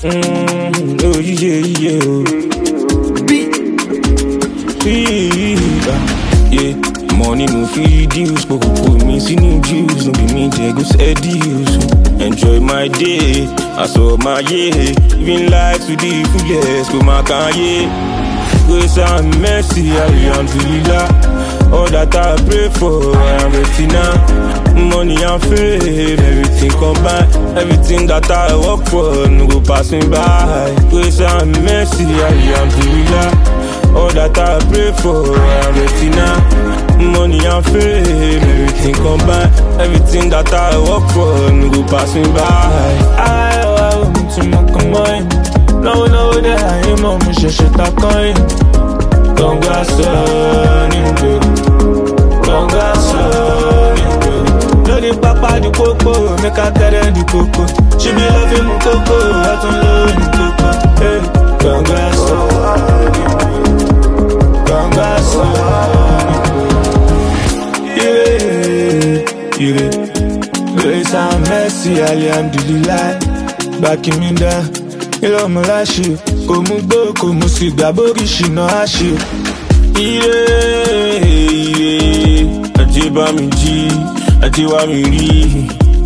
Oh yeah, yeah. Money no feed you, spoke with me, seen juice, no be me, go said you. Enjoy my day, I saw my year, living life to the fullest, go my Kanye. Grace and mercy, alhamdulillah. All that I pray for, I am ready now. Money and fame, everything combined. Everything that I work for, no go pass me by. Grace and mercy, alhamdulillah. All that I pray for, I am ready now. Money and fame, everything combined. Everything that I work for, no go pass me by. I want to make a mind. No, that I am on my shit, I can't. Congrats on you, congrats on you. No the papa the coco, make a carry the coco. She be loving my coco, I don't love the coco. Hey, congrats on you, congrats on you. Yeah. Grace and mercy, alhamdulillah. Backing me down. Ilé ọmọ láṣẹ, kò mú gbó, kò mú sìgá, bórí ṣìnà àṣẹ. Ire, ajé bá mi jí, ajé wá mi rí.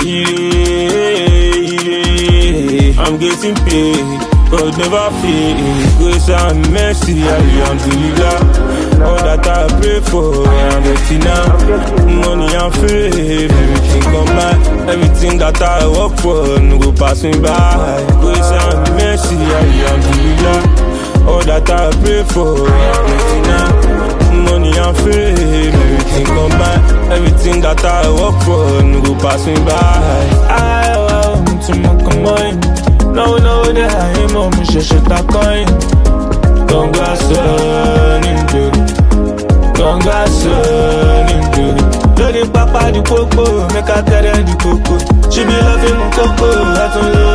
Ire, I'm getting paid, God never fail. Grace and mercy, alhamdulillah. All that I pray for, I'm ready now. Money and fame, everything combined. Everything that I work for, no go pass me by. Grace and mercy, alhamdulillah. All that I pray for, I'm ready now. Money and fame, everything combined. Everything that I work for, no go pass me by. I want to make a mind. No, that I am on my shit, I can't. Congrats on you, congrats on you. No the papa the coco, make a carry the coco. She be loving my coco, I don't love